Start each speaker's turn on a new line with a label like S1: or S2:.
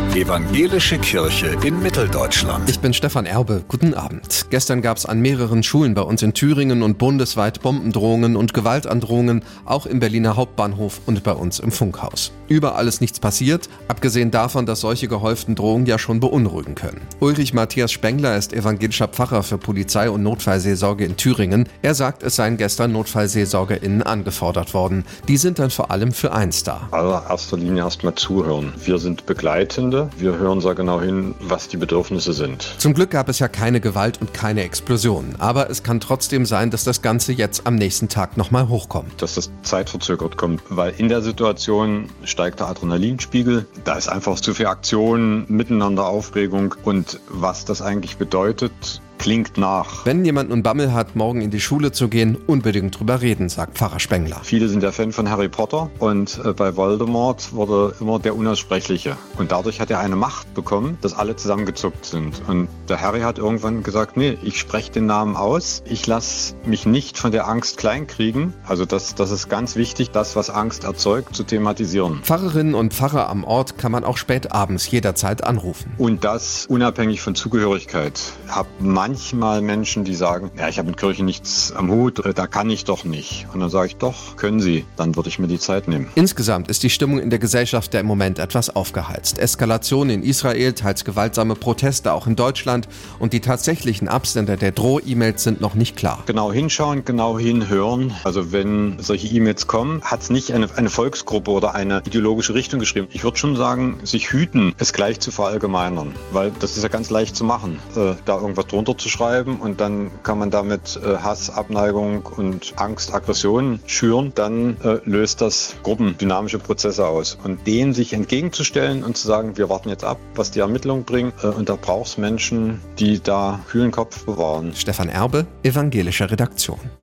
S1: Evangelische Kirche in Mitteldeutschland.
S2: Ich bin Stefan Erbe. Guten Abend. Gestern gab es an mehreren Schulen bei uns in Thüringen und bundesweit Bombendrohungen und Gewaltandrohungen, auch im Berliner Hauptbahnhof und bei uns im Funkhaus. Überall ist nichts passiert, abgesehen davon, dass solche gehäuften Drohungen ja schon beunruhigen können. Ulrich Matthias Spengler ist evangelischer Pfarrer für Polizei- und Notfallseelsorge in Thüringen. Er sagt, es seien gestern NotfallseelsorgerInnen angefordert worden. Die sind dann vor allem für eins da.
S3: In allererster Linie erstmal zuhören. Wir sind Begleitende. Wir hören sehr genau hin, was die Bedürfnisse sind.
S2: Zum Glück gab es ja keine Gewalt und keine Explosionen. Aber es kann trotzdem sein, dass das Ganze jetzt am nächsten Tag nochmal hochkommt.
S3: Dass das zeitverzögert kommt, weil in der Situation steigt der Adrenalinspiegel. Da ist einfach zu viel Aktion, miteinander Aufregung. Und was das eigentlich bedeutet, klingt nach.
S2: Wenn jemand nun Bammel hat, morgen in die Schule zu gehen, unbedingt drüber reden, sagt Pfarrer Spengler.
S3: Viele sind ja Fan von Harry Potter und bei Voldemort wurde immer der Unaussprechliche. Und dadurch hat er eine Macht bekommen, dass alle zusammengezuckt sind. Und der Harry hat irgendwann gesagt, nee, ich spreche den Namen aus, ich lasse mich nicht von der Angst kleinkriegen. Also das ist ganz wichtig, das, was Angst erzeugt, zu thematisieren.
S2: Pfarrerinnen und Pfarrer am Ort kann man auch spät abends jederzeit anrufen.
S3: Und das unabhängig von Zugehörigkeit. Ich habe manchmal Menschen, die sagen, ja, ich habe mit Kirche nichts am Hut, da kann ich doch nicht. Und dann sage ich, doch, können Sie. Dann würde ich mir die Zeit nehmen.
S2: Insgesamt ist die Stimmung in der Gesellschaft ja im Moment etwas aufgeheizt. Eskalationen in Israel, teils gewaltsame Proteste auch in Deutschland und die tatsächlichen Absender der Droh-E-Mails sind noch nicht klar.
S3: Genau hinschauen, genau hinhören. Also wenn solche E-Mails kommen, hat es nicht eine Volksgruppe oder eine ideologische Richtung geschrieben. Ich würde schon sagen, sich hüten, es gleich zu verallgemeinern. Weil das ist ja ganz leicht zu machen, da irgendwas drunter zu schreiben und dann kann man damit Hass, Abneigung und Angst, Aggression schüren, dann löst das gruppendynamische Prozesse aus. Und denen sich entgegenzustellen und zu sagen, wir warten jetzt ab, was die Ermittlungen bringen und da braucht es Menschen, die da kühlen Kopf bewahren.
S2: Stefan Erbe, evangelische Redaktion.